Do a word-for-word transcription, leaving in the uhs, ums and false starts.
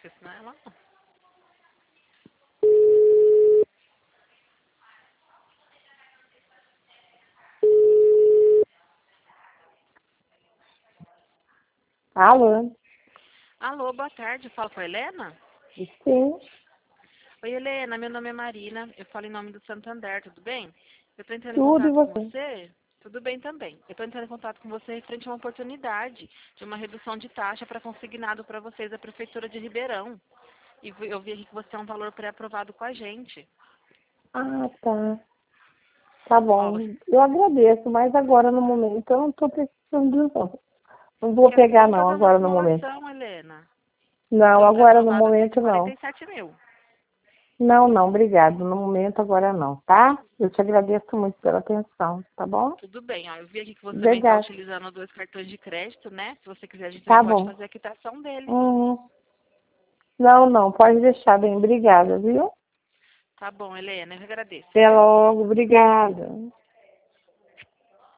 porque senão ela não. Alô? Alô, boa tarde. Fala com a Helena? Sim. Oi, Helena. Meu nome é Marina. Eu falo em nome do Santander, tudo bem? Eu tô entrando em Tudo e contato com você? você. Tudo bem também. Eu tô entrando em contato com você referente a uma oportunidade de uma redução de taxa para consignado para vocês da Prefeitura de Ribeirão. E eu vi aqui que você tem um valor pré-aprovado com a gente. Ah, tá. Tá Ó, você bom. Eu agradeço, mas agora no momento eu não tô precisando não. Não vou quer, pegar vamos não fazer uma agora no momento. simulação, Helena. Não, Seu agora no pré-aprovado vai ser momento quarenta não. e sete mil. Não, não, obrigado. No momento agora não, tá? Eu te agradeço muito pela atenção, tá bom? Tudo bem, ó. Eu vi aqui que você também está Obrigada. utilizando dois cartões de crédito, né? Se você quiser, a gente também Tá pode bom. fazer a quitação deles. Uhum. Não, não, pode deixar bem. Obrigada, viu? Tá bom, Helena, eu agradeço, Até viu? logo. Obrigada.